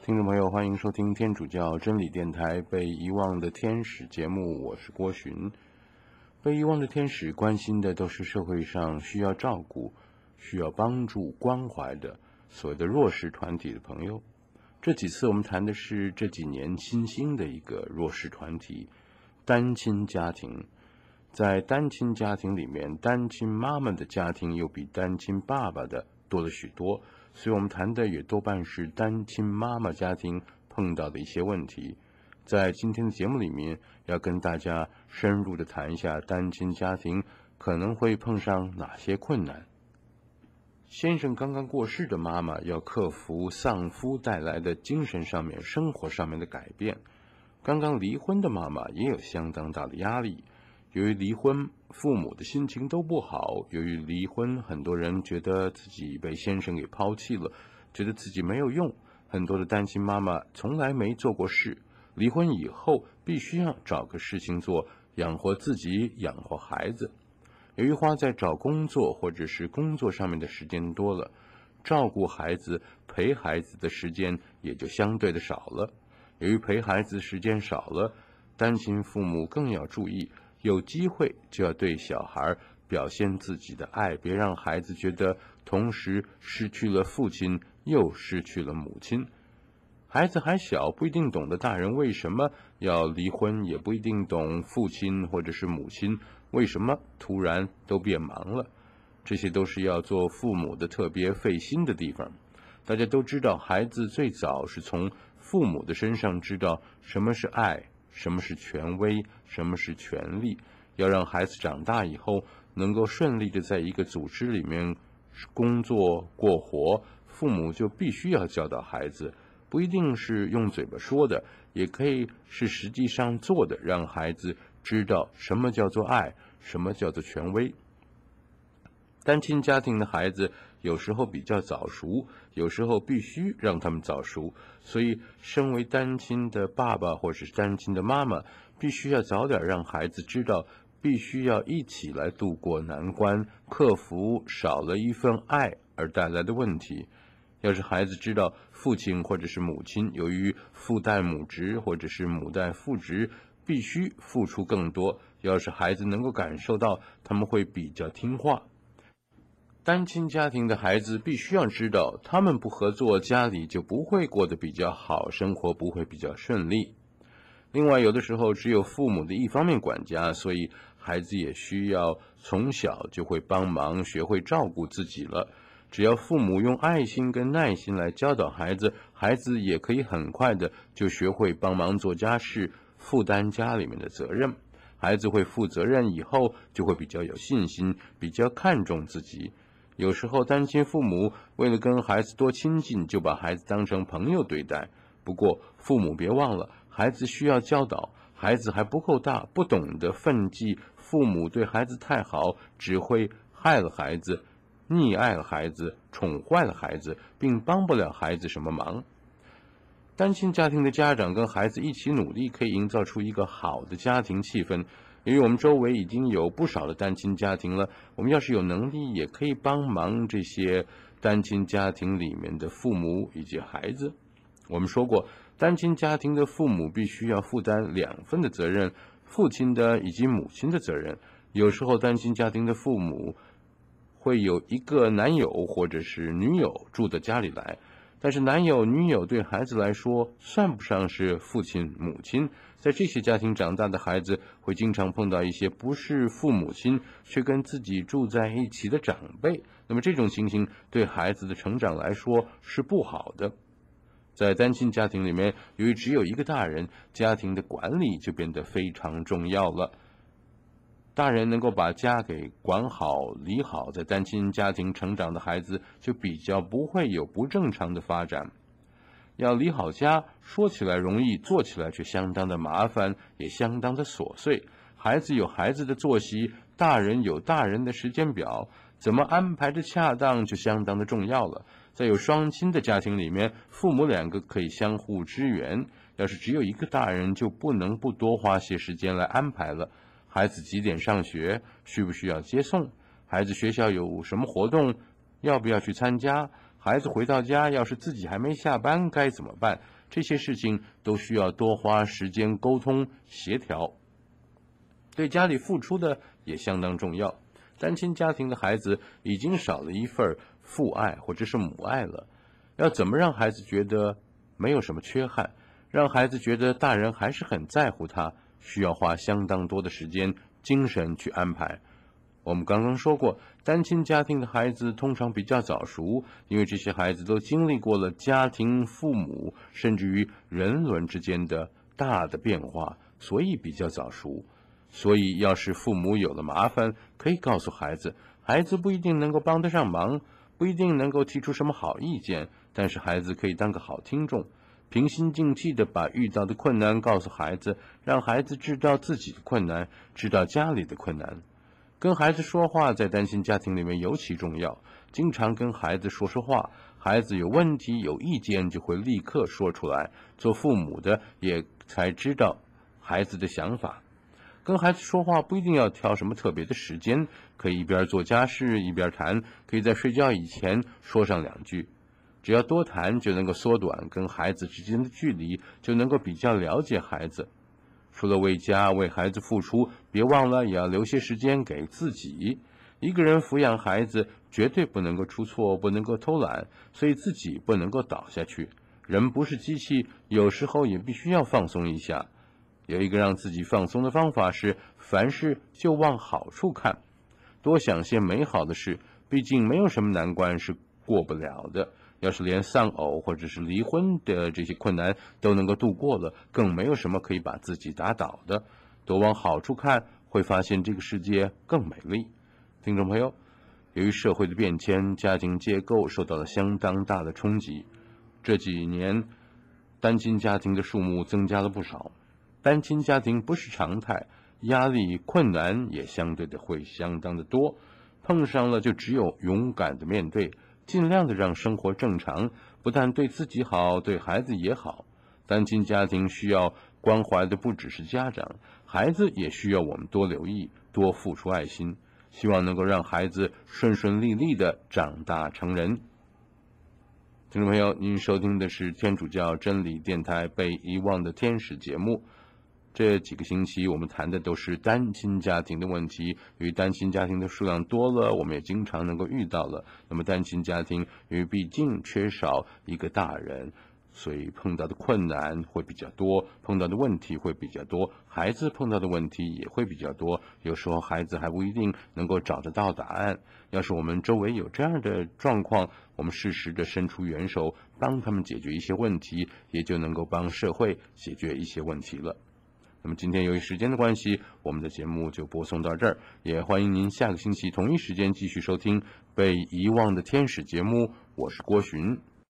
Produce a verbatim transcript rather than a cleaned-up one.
听众朋友，欢迎收听天主教真理电台被遗忘的天使节目，我是郭寻。被遗忘的天使关心的都是社会上需要照顾、需要帮助、关怀的所谓的弱势团体的朋友。这几次我们谈的是这几年新兴的一个弱势团体——单亲家庭。在单亲家庭里面，单亲妈妈的家庭又比单亲爸爸的多了许多，所以我们谈的也多半是单亲妈妈家庭碰到的一些问题。在今天的节目里面，要跟大家深入的谈一下单亲家庭可能会碰上哪些困难。先生刚刚过世的妈妈要克服丧夫带来的精神上面、生活上面的改变，刚刚离婚的妈妈也有相当大的压力。由于离婚，父母的心情都不好。由于离婚，很多人觉得自己被先生给抛弃了，觉得自己没有用。很多的单亲妈妈从来没做过事，离婚以后必须要找个事情做，养活自己，养活孩子。由于花在找工作或者是工作上面的时间多了，照顾孩子、陪孩子的时间也就相对的少了。由于陪孩子时间少了，单亲父母更要注意，有机会就要对小孩表现自己的爱，别让孩子觉得同时失去了父亲又失去了母亲。孩子还小，不一定懂得大人为什么要离婚，也不一定懂父亲或者是母亲为什么突然都变忙了。这些都是要做父母的特别费心的地方。大家都知道，孩子最早是从父母的身上知道什么是爱，什么是权威，什么是权利。要让孩子长大以后能够顺利的在一个组织里面工作过活，父母就必须要教导孩子，不一定是用嘴巴说的，也可以是实际上做的，让孩子知道什么叫做爱，什么叫做权威。单亲家庭的孩子有时候比较早熟，有时候必须让他们早熟，所以身为单亲的爸爸或者是单亲的妈妈，必须要早点让孩子知道，必须要一起来度过难关，克服少了一份爱而带来的问题。要是孩子知道父亲或者是母亲由于父代母职或者是母代父职必须付出更多，要是孩子能够感受到，他们会比较听话。单亲家庭的孩子必须要知道，他们不合作，家里就不会过得比较好，生活不会比较顺利。另外，有的时候只有父母的一方面管家，所以孩子也需要从小就会帮忙，学会照顾自己了。只要父母用爱心跟耐心来教导孩子，孩子也可以很快的就学会帮忙做家事，负担家里面的责任。孩子会负责任以后，就会比较有信心，比较看重自己。有时候单亲父母为了跟孩子多亲近，就把孩子当成朋友对待。不过父母别忘了，孩子需要教导，孩子还不够大，不懂得分际，父母对孩子太好，只会害了孩子，溺爱了孩子，宠坏了孩子，并帮不了孩子什么忙。单亲家庭的家长跟孩子一起努力，可以营造出一个好的家庭气氛。因为我们周围已经有不少的单亲家庭了，我们要是有能力，也可以帮忙这些单亲家庭里面的父母以及孩子。我们说过，单亲家庭的父母必须要负担两份的责任，父亲的以及母亲的责任。有时候单亲家庭的父母会有一个男友或者是女友住到家里来，但是男友女友对孩子来说算不上是父亲母亲。在这些家庭长大的孩子会经常碰到一些不是父母亲却跟自己住在一起的长辈，那么这种情形对孩子的成长来说是不好的。在单亲家庭里面，由于只有一个大人，家庭的管理就变得非常重要了。大人能够把家给管好理好，在单亲家庭成长的孩子就比较不会有不正常的发展。要理好家，说起来容易，做起来却相当的麻烦，也相当的琐碎。孩子有孩子的作息，大人有大人的时间表，怎么安排的恰当就相当的重要了。在有双亲的家庭里面，父母两个可以相互支援，要是只有一个大人，就不能不多花些时间来安排了。孩子几点上学，需不需要接送，孩子学校有什么活动，要不要去参加， 孩子回到家，要是自己还没下班该怎么办？这些事情都需要多花时间沟通协调。对家里付出的也相当重要。单亲家庭的孩子已经少了一份父爱或者是母爱了，要怎么让孩子觉得没有什么缺憾，让孩子觉得大人还是很在乎他，需要花相当多的时间精神去安排。我们刚刚说过，单亲家庭的孩子通常比较早熟，因为这些孩子都经历过了家庭、父母甚至于人伦之间的大的变化，所以比较早熟。所以要是父母有了麻烦，可以告诉孩子，孩子不一定能够帮得上忙，不一定能够提出什么好意见，但是孩子可以当个好听众，平心静气地把遇到的困难告诉孩子，让孩子知道自己的困难，知道家里的困难。跟孩子说话在单亲家庭里面尤其重要，经常跟孩子说说话，孩子有问题有意见就会立刻说出来，做父母的也才知道孩子的想法。跟孩子说话不一定要挑什么特别的时间，可以一边做家事一边谈，可以在睡觉以前说上两句。只要多谈就能够缩短跟孩子之间的距离，就能够比较了解孩子。除了为家为孩子付出，别忘了也要留些时间给自己。一个人抚养孩子绝对不能够出错，不能够偷懒，所以自己不能够倒下去。人不是机器，有时候也必须要放松一下。有一个让自己放松的方法是，凡事就往好处看，多想些美好的事，毕竟没有什么难关是过不了的。要是连丧偶或者是离婚的这些困难都能够度过了，更没有什么可以把自己打倒的。多往好处看，会发现这个世界更美丽。听众朋友，由于社会的变迁，家庭结构受到了相当大的冲击，这几年单亲家庭的数目增加了不少。单亲家庭不是常态，压力困难也相对的会相当的多，碰上了就只有勇敢的面对，尽量的让生活正常，不但对自己好，对孩子也好。单亲家庭需要关怀的不只是家长，孩子也需要我们多留意，多付出爱心，希望能够让孩子顺顺利利的长大成人。听众朋友，您收听的是天主教真理电台被遗忘的天使节目。这几个星期我们谈的都是单亲家庭的问题，由于单亲家庭的数量多了，我们也经常能够遇到了。那么单亲家庭由于毕竟缺少一个大人，所以碰到的困难会比较多，碰到的问题会比较多，孩子碰到的问题也会比较多，有时候孩子还不一定能够找得到答案。要是我们周围有这样的状况，我们适时的伸出援手，帮他们解决一些问题，也就能够帮社会解决一些问题了。那么今天由于时间的关系，我们的节目就播送到这儿，也欢迎您下个星期同一时间继续收听被遗忘的天使节目，我是郭寻。